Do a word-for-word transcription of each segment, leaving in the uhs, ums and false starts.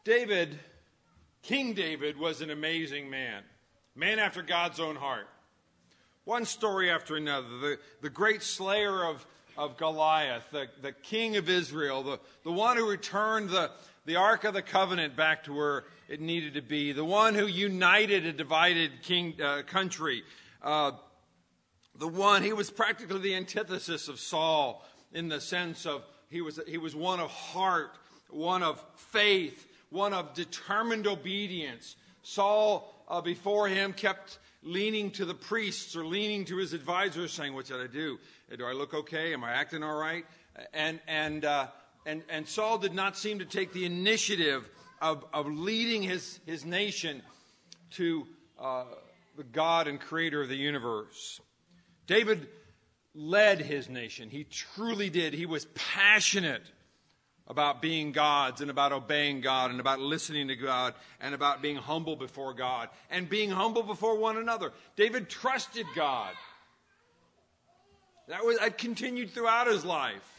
David, King David, was an amazing man. Man after God's own heart. One story after another. The, the great slayer of, of Goliath, the, the king of Israel, the, the one who returned the, the Ark of the Covenant back to where it needed to be, the one who united a divided king, uh, country, uh, the one, he was practically the antithesis of Saul in the sense of he was, he was one of heart, one of faith, one of determined obedience. Saul, uh, before him, kept leaning to the priests or leaning to his advisors, saying, "What should I do? Do I look okay? Am I acting all right?" And and uh, and and Saul did not seem to take the initiative of of leading his his nation to uh, the God and Creator of the universe. David led his nation. He truly did. He was passionate about being God's and about obeying God and about listening to God and about being humble before God and being humble before one another. David trusted God. That was that continued throughout his life.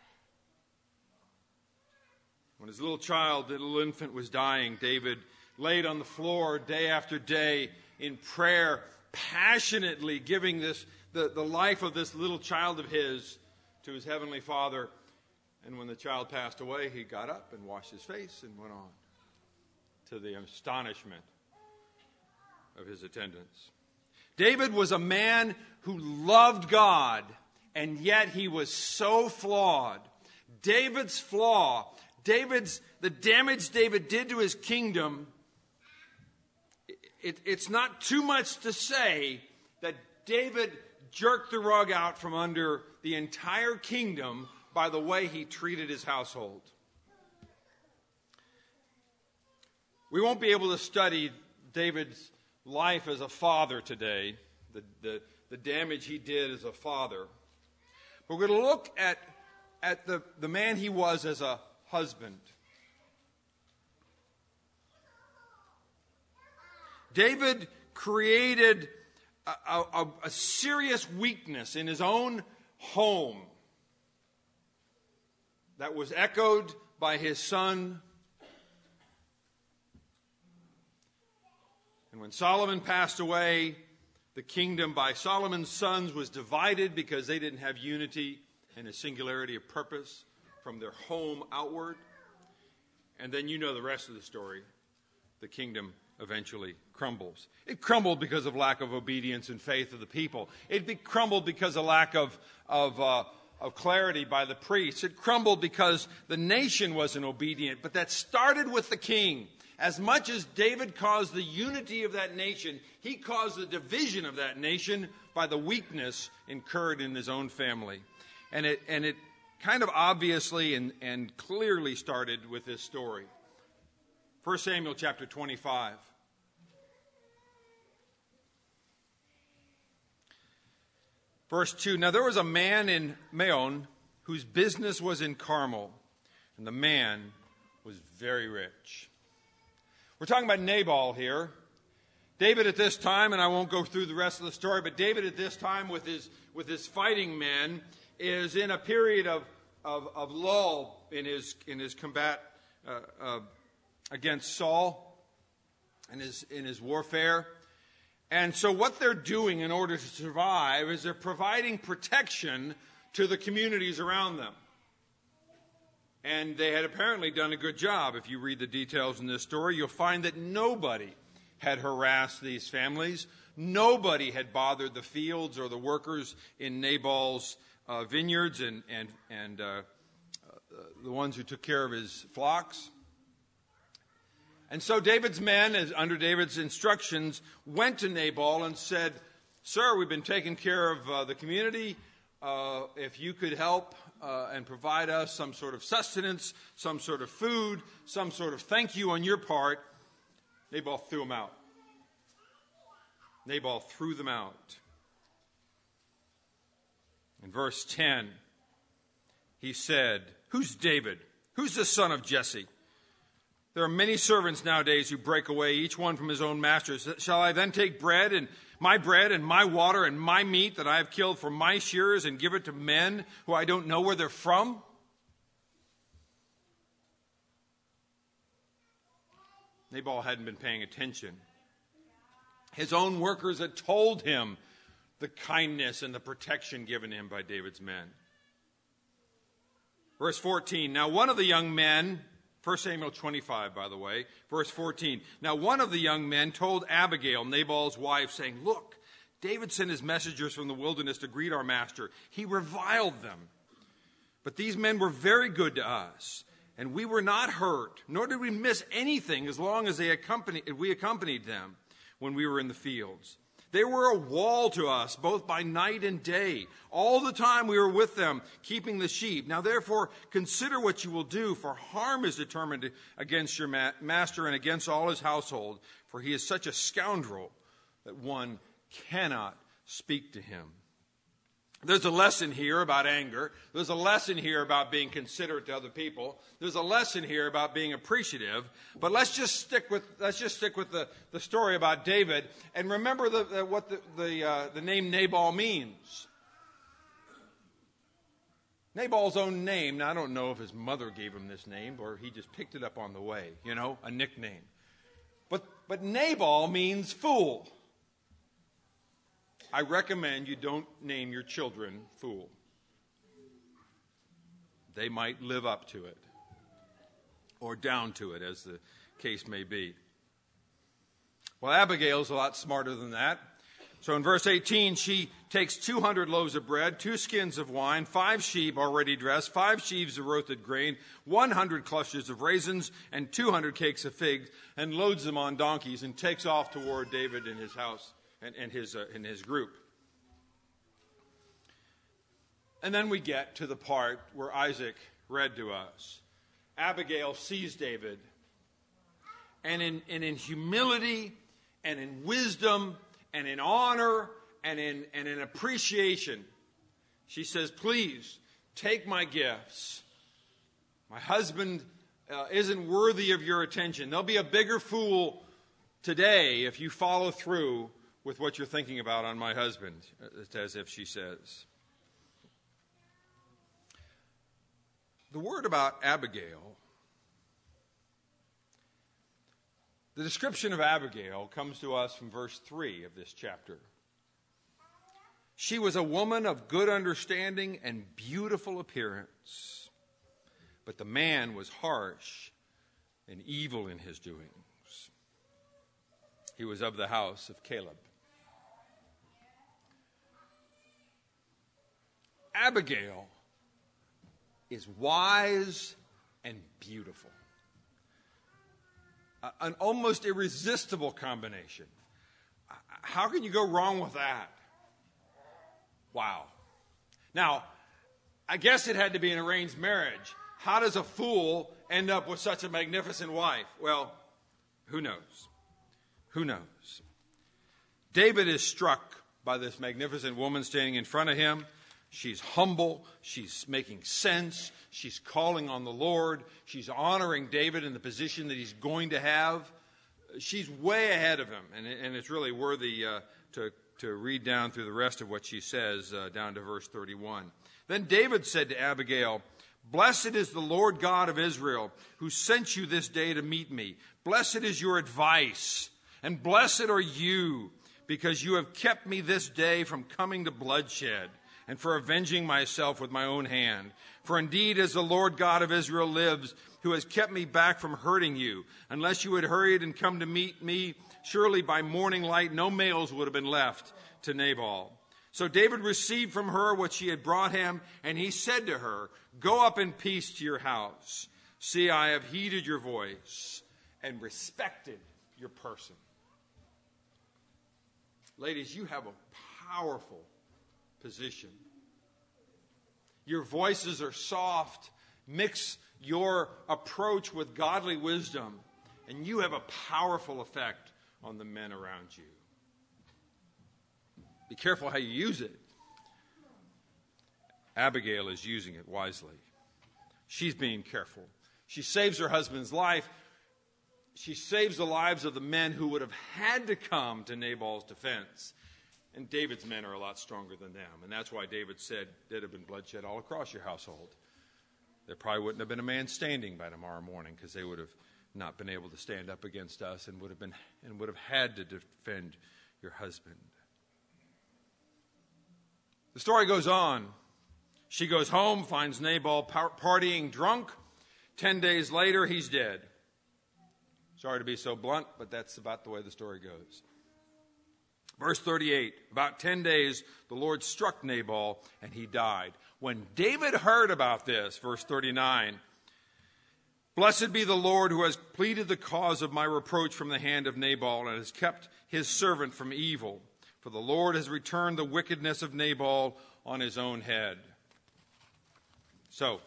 When his little child, the little infant, was dying, David laid on the floor day after day in prayer, passionately giving this the, the life of this little child of his to his heavenly Father. And when the child passed away, he got up and washed his face and went on, to the astonishment of his attendants. David was a man who loved God, and yet he was so flawed. David's flaw, David's the damage David did to his kingdom, it, it's not too much to say that David jerked the rug out from under the entire kingdom by the way he treated his household. We won't be able to study David's life as a father today, the, the, the damage he did as a father. But we're going to look at, at the, the man he was as a husband. David created a, a, a serious weakness in his own home that was echoed by his son. And when Solomon passed away, the kingdom by Solomon's sons was divided because they didn't have unity and a singularity of purpose from their home outward. And then you know the rest of the story. The kingdom eventually crumbles. It crumbled because of lack of obedience and faith of the people. It be crumbled because of lack of, of uh, of clarity by the priests. It crumbled because the nation wasn't obedient, but that started with the king. As much as David caused the unity of that nation, he caused the division of that nation by the weakness incurred in his own family. And it and it kind of obviously and, and clearly started with this story. First Samuel chapter twenty-five. Verse two, now there was a man in Maon whose business was in Carmel, and the man was very rich. We're talking about Nabal here. David at this time, and I won't go through the rest of the story, but David at this time with his with his fighting men is in a period of, of, of lull in his in his combat uh, uh, against Saul and his in his warfare. And so what they're doing in order to survive is they're providing protection to the communities around them. And they had apparently done a good job. If you read the details in this story, you'll find that nobody had harassed these families. Nobody had bothered the fields or the workers in Nabal's uh, vineyards and, and, and uh, uh, the ones who took care of his flocks. And so David's men, as under David's instructions, went to Nabal and said, "Sir, we've been taking care of uh, the community. Uh, if you could help uh, and provide us some sort of sustenance, some sort of food, some sort of thank you on your part." Nabal threw them out. Nabal threw them out. In verse ten, he said, "Who's David? Who's the son of Jesse? There are many servants nowadays who break away, each one from his own master. Shall I then take bread and my bread and my water and my meat that I have killed for my shearers and give it to men who I don't know where they're from?" Nabal hadn't been paying attention. His own workers had told him the kindness and the protection given him by David's men. Verse fourteen, now one of the young men, First Samuel twenty-five, by the way, verse fourteen, now one of the young men told Abigail, Nabal's wife, saying, look, David sent his messengers from the wilderness to greet our master. He reviled them. But these men were very good to us, and we were not hurt, nor did we miss anything as long as they accompanied, we accompanied them when we were in the fields. They were a wall to us, both by night and day. All the time we were with them, keeping the sheep. Now therefore, consider what you will do, for harm is determined against your ma- master and against all his household, for he is such a scoundrel that one cannot speak to him. There's a lesson here about anger. There's a lesson here about being considerate to other people. There's a lesson here about being appreciative. But let's just stick with let's just stick with the, the story about David and remember the, the, what the the, uh, the name Nabal means. Nabal's own name. Now I don't know if his mother gave him this name or he just picked it up on the way. You know, a nickname. But but Nabal means fool. I recommend you don't name your children fool. They might live up to it or down to it, as the case may be. Well, Abigail's a lot smarter than that. So in verse eighteen, she takes two hundred loaves of bread, two skins of wine, five sheep already dressed, five sheaves of roasted grain, one hundred clusters of raisins, and two hundred cakes of figs, and loads them on donkeys and takes off toward David and his house. And, and his uh, and his group. And then we get to the part where Isaac read to us. Abigail sees David, and in, and in humility, and in wisdom, and in honor, and in, and in appreciation, she says, please, take my gifts. My husband uh, isn't worthy of your attention. There'll be a bigger fool today if you follow through with what you're thinking about on my husband, it's as if she says. The word about Abigail, the description of Abigail comes to us from verse three of this chapter. She was a woman of good understanding and beautiful appearance, but the man was harsh and evil in his doings. He was of the house of Caleb. Abigail is wise and beautiful. Uh, an almost irresistible combination. Uh, how can you go wrong with that? Wow. Now, I guess it had to be an arranged marriage. How does a fool end up with such a magnificent wife? Well, who knows? Who knows? David is struck by this magnificent woman standing in front of him. She's humble. She's making sense. She's calling on the Lord. She's honoring David in the position that he's going to have. She's way ahead of him, and, and it's really worthy uh, to, to read down through the rest of what she says uh, down to verse thirty-one. Then David said to Abigail, "Blessed is the Lord God of Israel, who sent you this day to meet me. Blessed is your advice, and blessed are you, because you have kept me this day from coming to bloodshed, and for avenging myself with my own hand. For indeed, as the Lord God of Israel lives, who has kept me back from hurting you, unless you had hurried and come to meet me, surely by morning light no males would have been left to Nabal." So David received from her what she had brought him, and he said to her, "Go up in peace to your house. See, I have heeded your voice and respected your person." Ladies, you have a powerful position. Your voices are soft. Mix your approach with godly wisdom, and you have a powerful effect on the men around you. Be careful how you use it. Abigail is using it wisely. She's being careful. She saves her husband's life. She saves the lives of the men who would have had to come to Nabal's defense. And David's men are a lot stronger than them. And that's why David said there'd have been bloodshed all across your household. There probably wouldn't have been a man standing by tomorrow morning because they would have not been able to stand up against us and would have been and would have had to defend your husband. The story goes on. She goes home, finds Nabal par- partying drunk. Ten days later, he's dead. Sorry to be so blunt, but that's about the way the story goes. Verse thirty-eight, about ten days, the Lord struck Nabal, and he died. When David heard about this, verse thirty-nine, blessed be the Lord who has pleaded the cause of my reproach from the hand of Nabal and has kept his servant from evil. For the Lord has returned the wickedness of Nabal on his own head. So,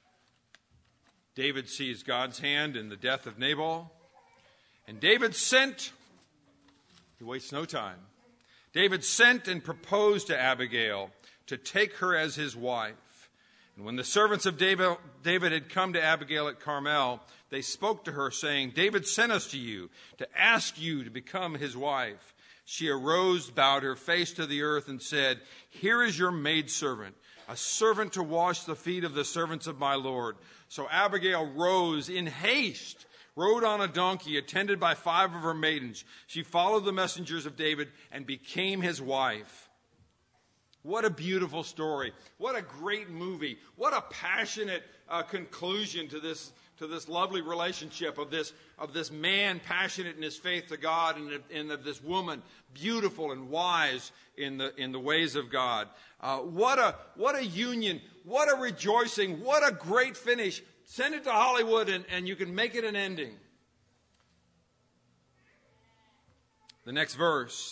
David sees God's hand in the death of Nabal. And David sent, he wastes no time, David sent and proposed to Abigail to take her as his wife. And when the servants of David, David had come to Abigail at Carmel, they spoke to her, saying, David sent us to you to ask you to become his wife. She arose, bowed her face to the earth, and said, here is your maidservant, a servant to wash the feet of the servants of my Lord. So Abigail rose in haste, rode on a donkey, attended by five of her maidens. She followed the messengers of David and became his wife. What a beautiful story. What a great movie. What a passionate uh, conclusion to this to this lovely relationship of this of this man passionate in his faith to God, and, and of this woman beautiful and wise in the in the ways of God. Uh, what a what a union. What a rejoicing. What a great finish. Send it to Hollywood and, and you can make it an ending. The next verse.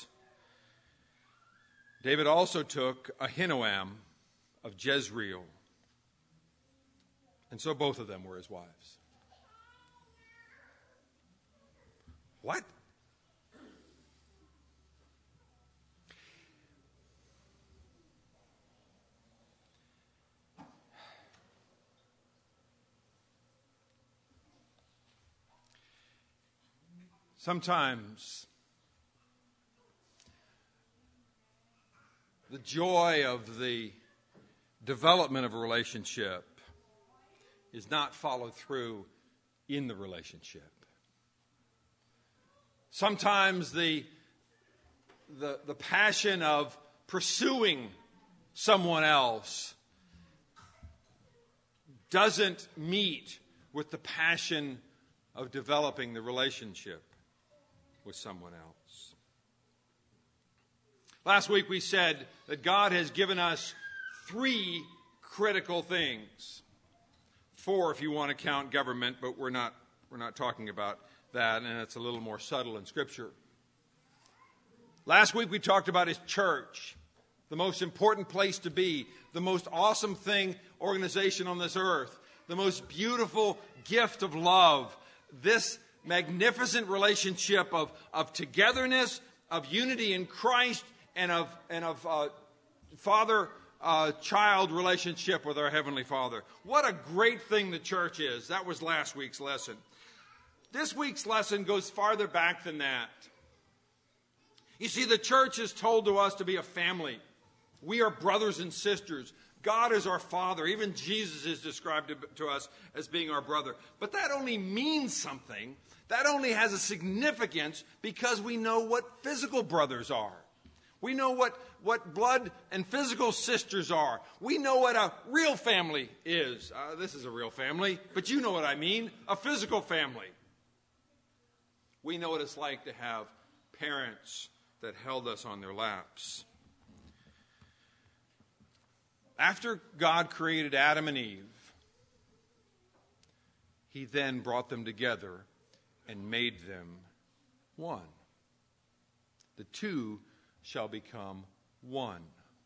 David also took Ahinoam of Jezreel. And so both of them were his wives. What? Sometimes the joy of the development of a relationship is not followed through in the relationship. Sometimes the, the, the passion of pursuing someone else doesn't meet with the passion of developing the relationship with someone else. Last week we said that God has given us three critical things. Four if you want to count government, but we're not we're not talking about that, and it's a little more subtle in Scripture. Last week we talked about his church, the most important place to be, the most awesome thing, organization on this earth, the most beautiful gift of love, this magnificent relationship of, of togetherness, of unity in Christ, and of and of uh, father-child uh, relationship with our Heavenly Father. What a great thing the church is. That was last week's lesson. This week's lesson goes farther back than that. You see, the church is told to us to be a family. We are brothers and sisters. God is our Father. Even Jesus is described to, to us as being our brother. But that only means something. That only has a significance because we know what physical brothers are. We know what, what blood and physical sisters are. We know what a real family is. Uh, this is a real family, but you know what I mean. A physical family. We know what it's like to have parents that held us on their laps. After God created Adam and Eve, he then brought them together and made them one. The two shall become one.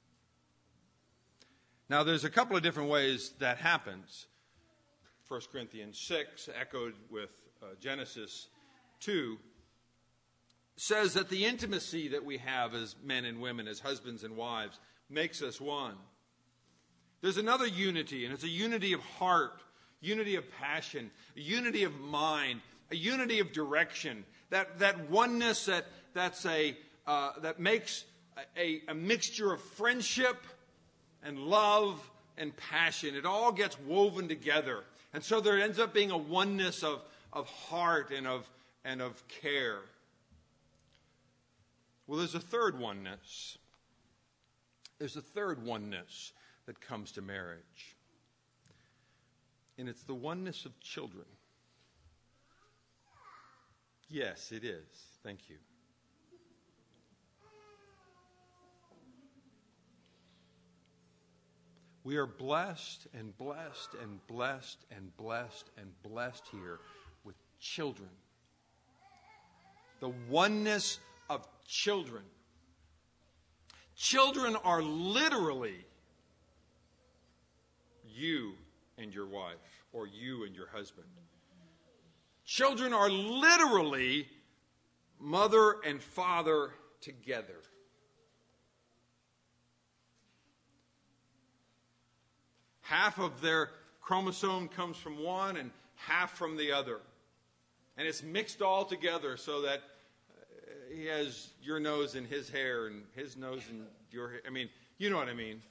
Now, there's a couple of different ways that happens. First Corinthians six, echoed with uh, Genesis two, says that the intimacy that we have as men and women, as husbands and wives, makes us one. There's another unity, and it's a unity of heart, unity of passion, a unity of mind, a unity of direction. That that oneness that that's a uh, that makes a, a mixture of friendship and love and passion. It all gets woven together, and so there ends up being a oneness of of heart and of, and of care. Well, there's a third oneness. There's a third oneness that comes to marriage. And it's the oneness of children. Yes, it is. Thank you. We are blessed and blessed and blessed and blessed and blessed here with children. The oneness of children. Children are literally you and your wife, or you and your husband. Children are literally mother and father together. Half of their chromosome comes from one and half from the other. And it's mixed all together so that he has your nose in his hair and his nose in your hair. I mean, you know what I mean.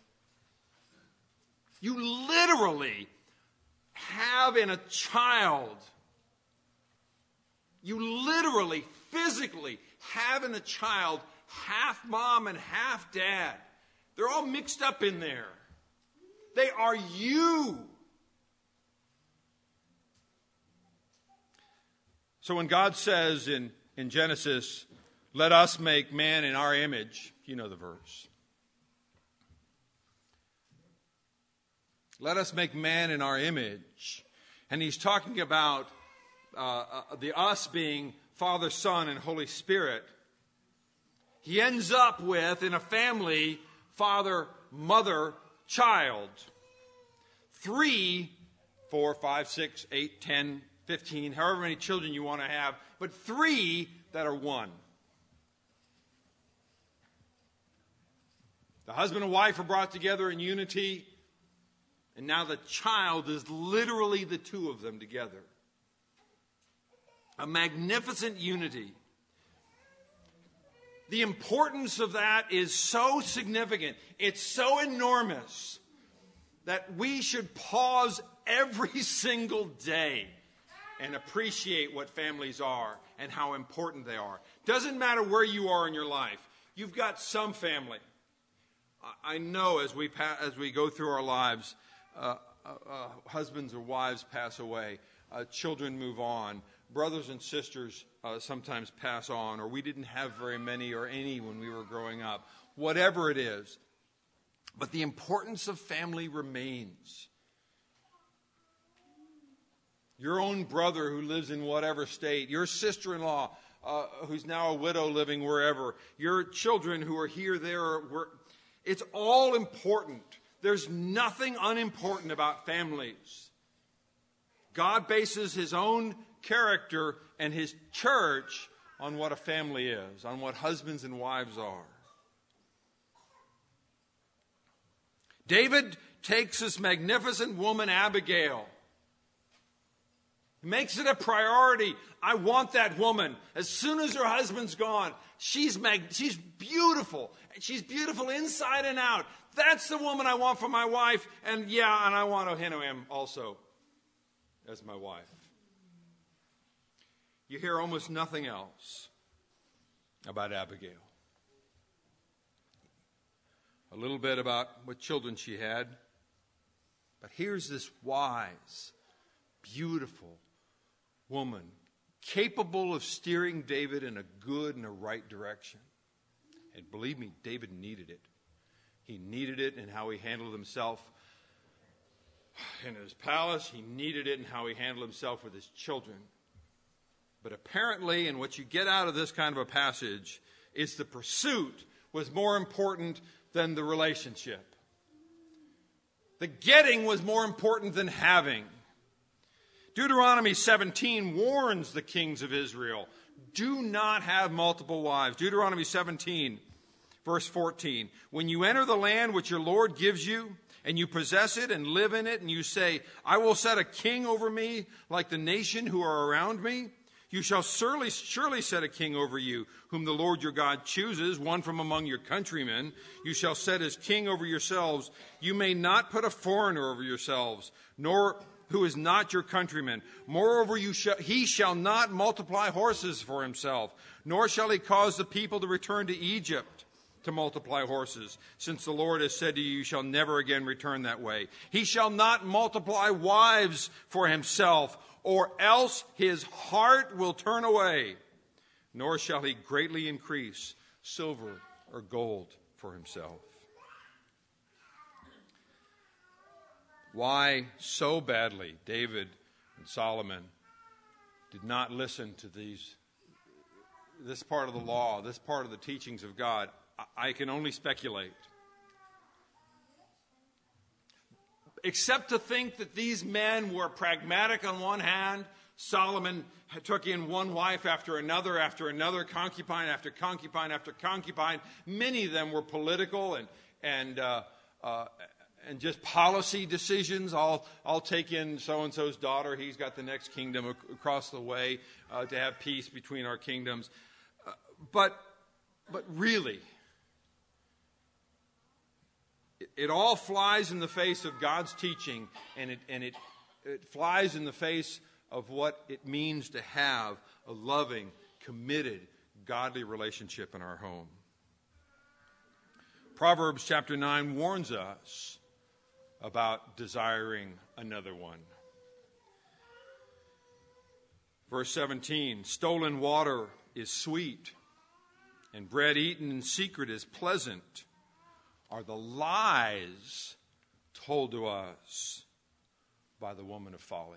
You literally have in a child, you literally, physically have in a child half mom and half dad. They're all mixed up in there. They are you. So when God says in, in Genesis, let us make man in our image, you know the verse. Let us make man in our image. And he's talking about uh, uh, the us being Father, Son, and Holy Spirit. He ends up with, in a family, father, mother, child. Three, four, five, six, eight, ten, fifteen, however many children you want to have, but three that are one. The husband and wife are brought together in unity, and now the child is literally the two of them together. A magnificent unity. The importance of that is so significant. It's so enormous that we should pause every single day and appreciate what families are and how important they are. Doesn't matter where you are in your life. You've got some family. I know as we pa- as we go through our lives, uh, uh, uh, husbands or wives pass away, uh, children move on, brothers and sisters uh, sometimes pass on, or we didn't have very many or any when we were growing up. Whatever it is. But the importance of family remains. Your own brother who lives in whatever state, your sister-in-law uh, who's now a widow living wherever, your children who are here, there, where, it's all important. There's nothing unimportant about families. God bases his own character and his church on what a family is, on what husbands and wives are. David takes this magnificent woman, Abigail. He makes it a priority. I want that woman. As soon as her husband's gone, she's mag- she's beautiful. She's beautiful inside and out. That's the woman I want for my wife. And yeah, and I want Ahinoam also as my wife. You hear almost nothing else about Abigail. A little bit about what children she had. But here's this wise, beautiful woman, capable of steering David in a good and a right direction. And believe me, David needed it. He needed it in how he handled himself in his palace. He needed it in how he handled himself with his children. But apparently, and what you get out of this kind of a passage, is the pursuit was more important than the relationship. The getting was more important than having. Deuteronomy seventeen warns the kings of Israel, do not have multiple wives. Deuteronomy seventeen, verse fourteen. When you enter the land which your Lord gives you, and you possess it and live in it, and you say, I will set a king over me like the nation who are around me, you shall surely, surely set a king over you, whom the Lord your God chooses, one from among your countrymen. You shall set as king over yourselves. You may not put a foreigner over yourselves, nor who is not your countryman. Moreover, you shall, he shall not multiply horses for himself, nor shall he cause the people to return to Egypt to multiply horses, since the Lord has said to you, you shall never again return that way. He shall not multiply wives for himself, or else his heart will turn away, nor shall he greatly increase silver or gold for himself. Why so badly David and Solomon did not listen to these, this part of the law, this part of the teachings of God, I can only speculate. Except to think that these men were pragmatic on one hand. Solomon took in one wife after another, after another, concubine after concubine after concubine. Many of them were political and and uh, uh, and just policy decisions. I'll I'll take in so-and-so's daughter. He's got the next kingdom ac- across the way uh, to have peace between our kingdoms. Uh, but but really, it, it all flies in the face of God's teaching, and it and it it flies in the face of what it means to have a loving, committed, godly relationship in our home. Proverbs chapter nine warns us about desiring another one. Verse seventeen, stolen water is sweet, and bread eaten in secret is pleasant, are the lies told to us by the woman of folly.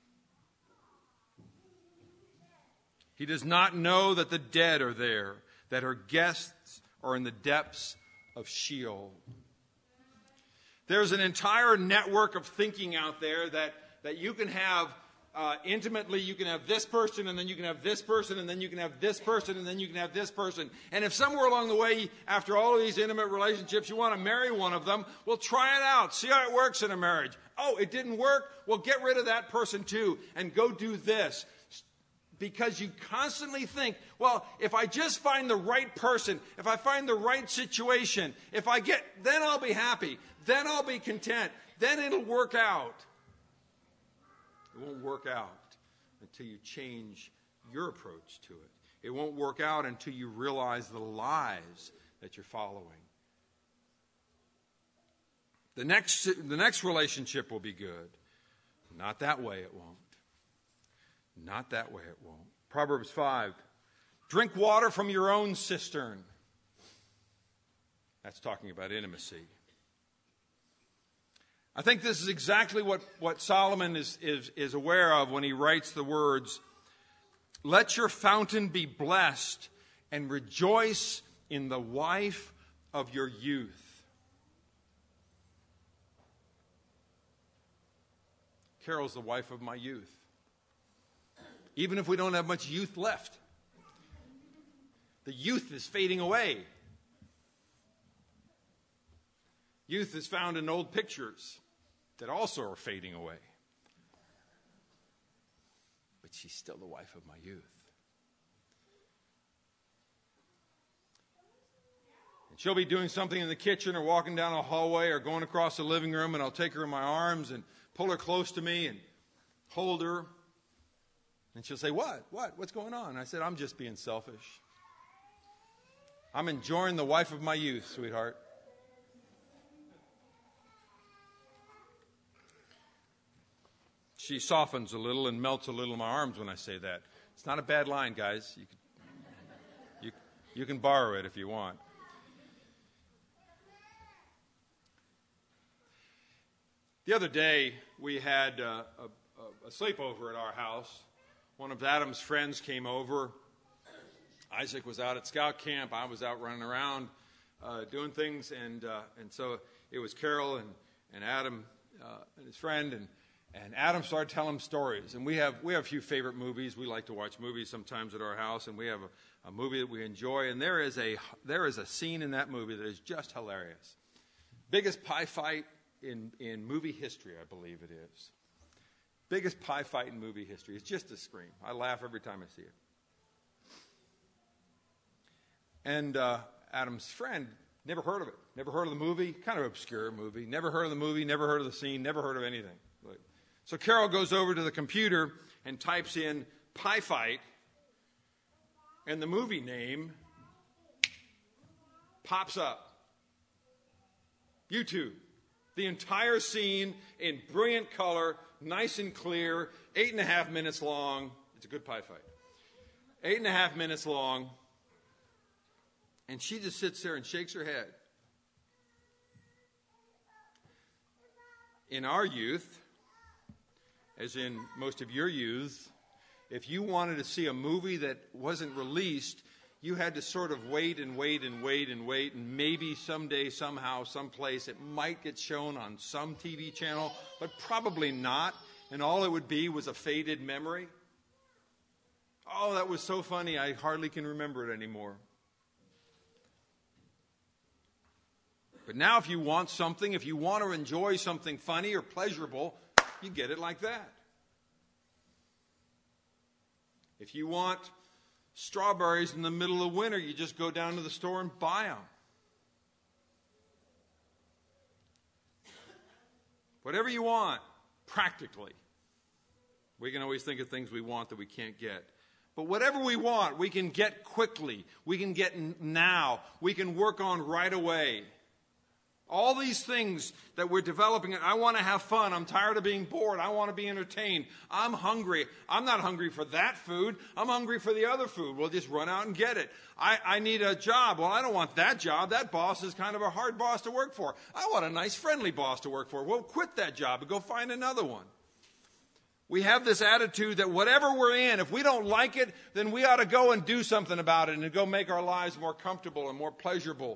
He does not know that the dead are there, that her guests are in the depths of Sheol. There's an entire network of thinking out there that, that you can have uh, intimately. You can have this person, and then you can have this person, and then you can have this person, and then you can have this person. And if somewhere along the way, after all of these intimate relationships, you want to marry one of them, well, try it out. See how it works in a marriage. Oh, it didn't work? Well, get rid of that person too, and go do this. Because you constantly think, well, if I just find the right person, if I find the right situation, if I get, then I'll be happy. Then I'll be content. Then it'll work out. It won't work out until you change your approach to it. It won't work out until you realize the lies that you're following. The next, the next relationship will be good. Not that way it won't. Not that way it won't. Proverbs five, drink water from your own cistern. That's talking about intimacy. I think this is exactly what, what Solomon is, is, is aware of when he writes the words, let your fountain be blessed and rejoice in the wife of your youth. Carol's the wife of my youth. Even if we don't have much youth left. The youth is fading away. Youth is found in old pictures that also are fading away. But she's still the wife of my youth. And she'll be doing something in the kitchen or walking down a hallway or going across the living room, and I'll take her in my arms and pull her close to me and hold her. And she'll say, what? What? What's going on? And I said, I'm just being selfish. I'm enjoying the wife of my youth, sweetheart. She softens a little and melts a little in my arms when I say that. It's not a bad line, guys. You can, you, you can borrow it if you want. The other day, we had uh, a, a sleepover at our house. One of Adam's friends came over. Isaac was out at scout camp. I was out running around uh, doing things. And uh, and so it was Carol and, and Adam uh, and his friend. And, and Adam started telling stories. And we have we have a few favorite movies. We like to watch movies sometimes at our house. And we have a, a movie that we enjoy. And there is a there is a scene in that movie that is just hilarious. Biggest pie fight in, in movie history, I believe it is. Biggest pie fight in movie history. It's just a scream. I laugh every time I see it. And uh, Adam's friend never heard of it. Never heard of the movie. Kind of obscure movie. Never heard of the movie. Never heard of the scene. Never heard of anything. So Carol goes over to the computer and types in Pie Fight, and the movie name pops up. YouTube. The entire scene in brilliant color, nice and clear, eight and a half minutes long. It's a good pie fight. Eight and a half minutes long. And she just sits there and shakes her head. In our youth, as in most of your youth, if you wanted to see a movie that wasn't released, you had to sort of wait and wait and wait and wait, and maybe someday, somehow, someplace, it might get shown on some T V channel, but probably not, and all it would be was a faded memory. Oh, that was so funny, I hardly can remember it anymore. But now if you want something, if you want to enjoy something funny or pleasurable, you get it like that. If you want strawberries in the middle of winter, you just go down to the store and buy them. Whatever you want, practically. We can always think of things we want that we can't get. But whatever we want, we can get quickly. We can get now. We can work on right away. All these things that we're developing, I want to have fun. I'm tired of being bored. I want to be entertained. I'm hungry. I'm not hungry for that food. I'm hungry for the other food. We'll just run out and get it. I, I need a job. Well, I don't want that job. That boss is kind of a hard boss to work for. I want a nice, friendly boss to work for. Well, quit that job and go find another one. We have this attitude that whatever we're in, if we don't like it, then we ought to go and do something about it and go make our lives more comfortable and more pleasurable.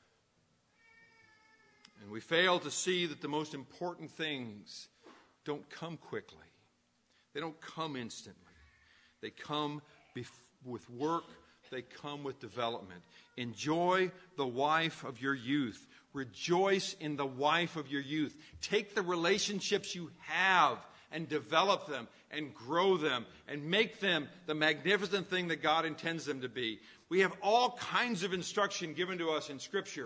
And we fail to see that the most important things don't come quickly. They don't come instantly. They come bef- with work. They come with development. Enjoy the wife of your youth. Rejoice in the wife of your youth. Take the relationships you have and develop them and grow them and make them the magnificent thing that God intends them to be. We have all kinds of instruction given to us in Scripture.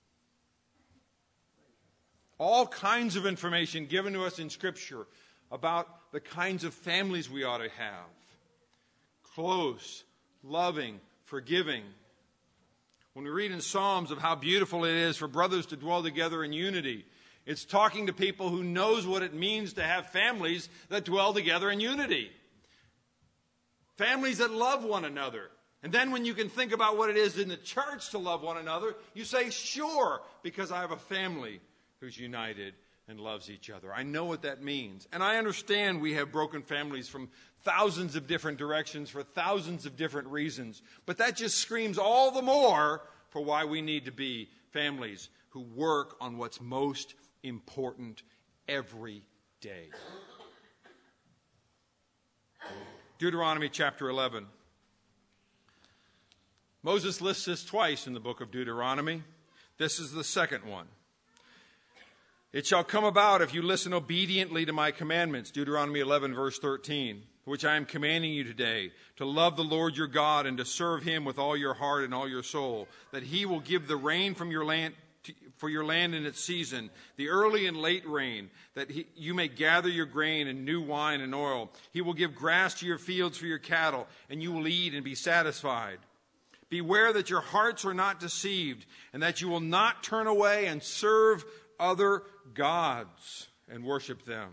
All kinds of information given to us in Scripture about the kinds of families we ought to have. Close, loving, forgiving. When we read in Psalms of how beautiful it is for brothers to dwell together in unity, it's talking to people who knows what it means to have families that dwell together in unity. Families that love one another. And then when you can think about what it is in the church to love one another, you say, sure, because I have a family who's united and loves each other. I know what that means. And I understand we have broken families from thousands of different directions for thousands of different reasons. But that just screams all the more for why we need to be families who work on what's most important every day. Deuteronomy chapter eleven. Moses lists this twice in the book of Deuteronomy. This is the second one. It shall come about if you listen obediently to my commandments, Deuteronomy eleven, verse thirteen, which I am commanding you today, to love the Lord your God and to serve him with all your heart and all your soul, that he will give the rain from your land to, for your land in its season, the early and late rain, that he, you may gather your grain and new wine and oil. He will give grass to your fields for your cattle, and you will eat and be satisfied. Beware that your hearts are not deceived, and that you will not turn away and serve other gods and worship them.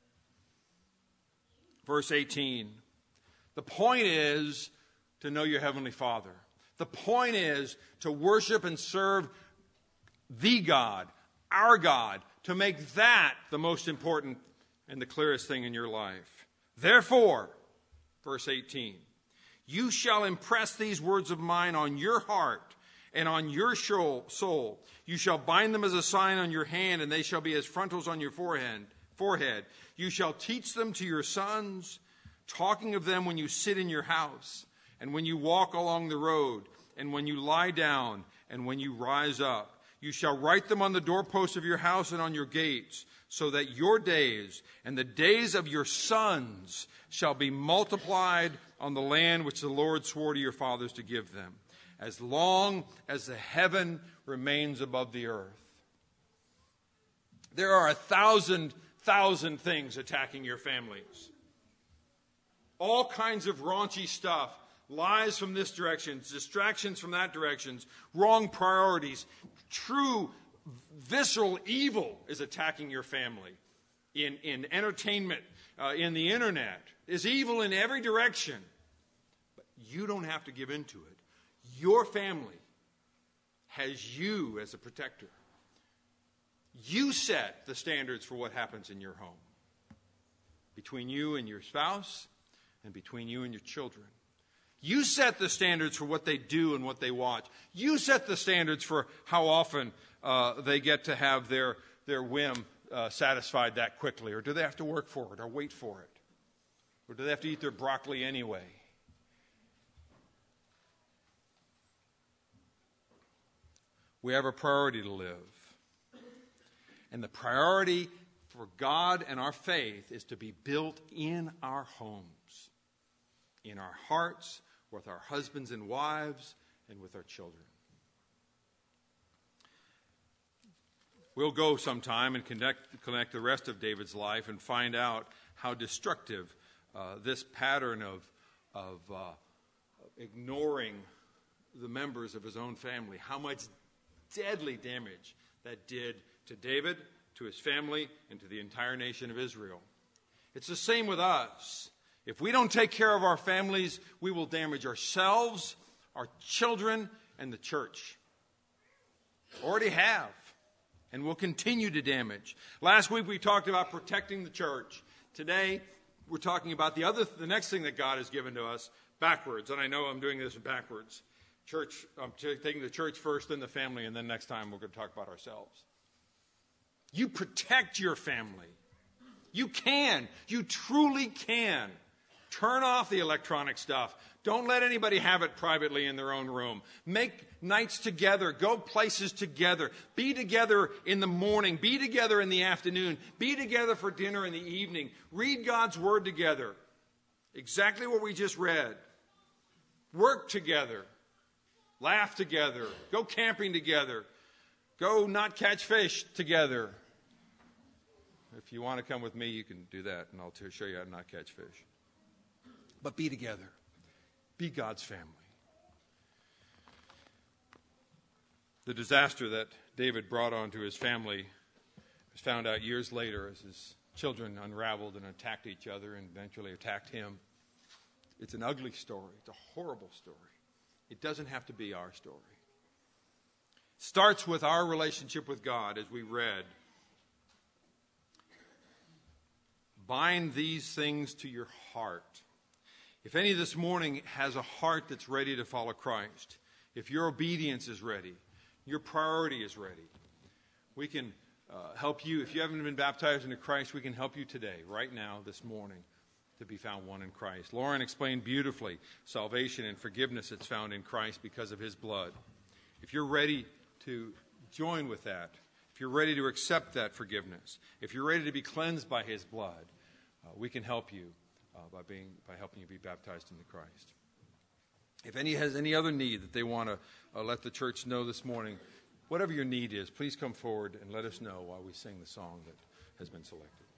Verse eighteen. The point is to know your heavenly Father. The point is to worship and serve the God, our God, to make that the most important and the clearest thing in your life. Therefore, verse eighteen, you shall impress these words of mine on your heart and on your soul. You shall bind them as a sign on your hand, and they shall be as frontals on your forehead. Forehead. You shall teach them to your sons, talking of them when you sit in your house, and when you walk along the road, and when you lie down, and when you rise up. You shall write them on the doorposts of your house and on your gates, so that your days and the days of your sons shall be multiplied on the land which the Lord swore to your fathers to give them, as long as the heaven remains above the earth. There are a thousand thousand things attacking your families. All kinds of raunchy stuff. Lies from this direction, distractions from that direction, wrong priorities. True, visceral evil is attacking your family. In, in entertainment, uh, in the internet. There's evil in every direction. But you don't have to give in to it. Your family has you as a protector. You set the standards for what happens in your home. Between you and your spouse, and between you and your children. You set the standards for what they do and what they watch. You set the standards for how often uh, they get to have their, their whim uh, satisfied that quickly. Or do they have to work for it or wait for it? Or do they have to eat their broccoli anyway? We have a priority to live. And the priority for God and our faith is to be built in our homes, in our hearts, with our husbands and wives, and with our children. We'll go sometime and connect, connect the rest of David's life and find out how destructive uh, this pattern of, of uh, ignoring the members of his own family, how much deadly damage that did to David, to his family, and to the entire nation of Israel. It's the same with us. If we don't take care of our families, we will damage ourselves, our children, and the church. Already have, and will continue to damage. Last week we talked about protecting the church. Today we're talking about the other, the next thing that God has given to us backwards. And I know I'm doing this backwards. Church, I'm taking the church first, then the family, and then next time we're going to talk about ourselves. You protect your family. You can. You truly can. Turn off the electronic stuff. Don't let anybody have it privately in their own room. Make nights together. Go places together. Be together in the morning. Be together in the afternoon. Be together for dinner in the evening. Read God's Word together. Exactly what we just read. Work together. Laugh together. Go camping together. Go not catch fish together. If you want to come with me, you can do that, and I'll show you how to not catch fish. But be together. Be God's family. The disaster that David brought onto his family was found out years later as his children unraveled and attacked each other and eventually attacked him. It's an ugly story. It's a horrible story. It doesn't have to be our story. It starts with our relationship with God, as we read. Bind these things to your heart. If any this morning has a heart that's ready to follow Christ, if your obedience is ready, your priority is ready, we can uh, help you. If you haven't been baptized into Christ, we can help you today, right now, this morning, to be found one in Christ. Lauren explained beautifully salvation and forgiveness that's found in Christ because of his blood. If you're ready to join with that, if you're ready to accept that forgiveness, if you're ready to be cleansed by his blood, uh, we can help you. Uh, by being by helping you be baptized into Christ. If any has any other need that they want to uh, let the church know this morning, whatever your need is, please come forward and let us know while we sing the song that has been selected.